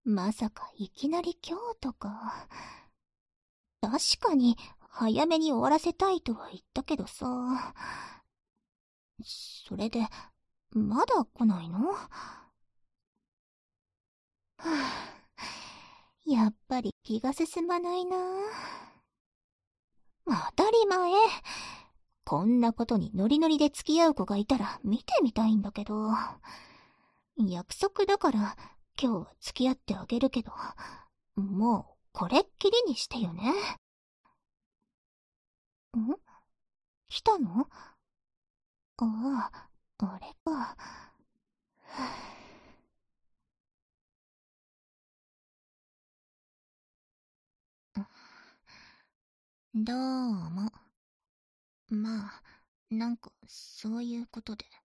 まさかいきなり今日とか。確かに早めに終わらせたいとは言ったけどさ。それで、まだ来ないの？はあ、やっぱり気が進まないな。当たり前。こんなことにノリノリで付き合う子がいたら見てみたいんだけど。約束だから今日は付き合ってあげるけど、もうこれっきりにしてよね。ん？来たの？ああ、あれか。どうも。まあ、なんかそういうことで。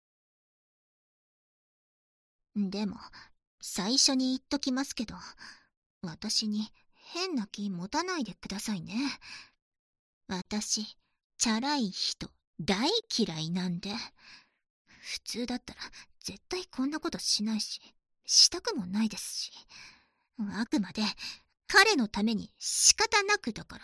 でも、最初に言っときますけど、私に変な気持たないでくださいね。私、チャラい人大嫌いなんで。普通だったら絶対こんなことしないし、したくもないですし。あくまで彼のために仕方なくだから。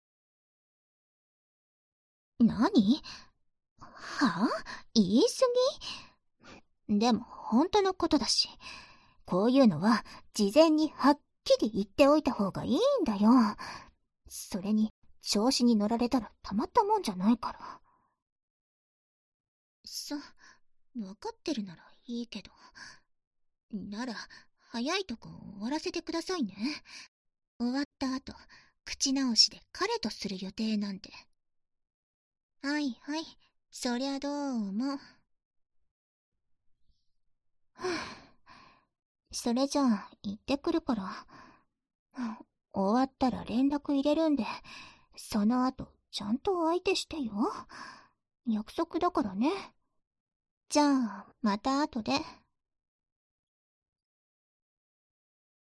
何？はぁ？言い過ぎ？でも本当のことだし、こういうのは事前にはっきり言っておいた方がいいんだよ。それに調子に乗られたらたまったもんじゃないから。わかってるならいいけど。なら、早いとこ終わらせてくださいね。終わった後、口直しで彼とする予定なんで。はいはい、そりゃどうも。それじゃあ、行ってくるから。終わったら連絡入れるんで、その後、ちゃんと相手してよ。約束だからね。じゃあ、また後で。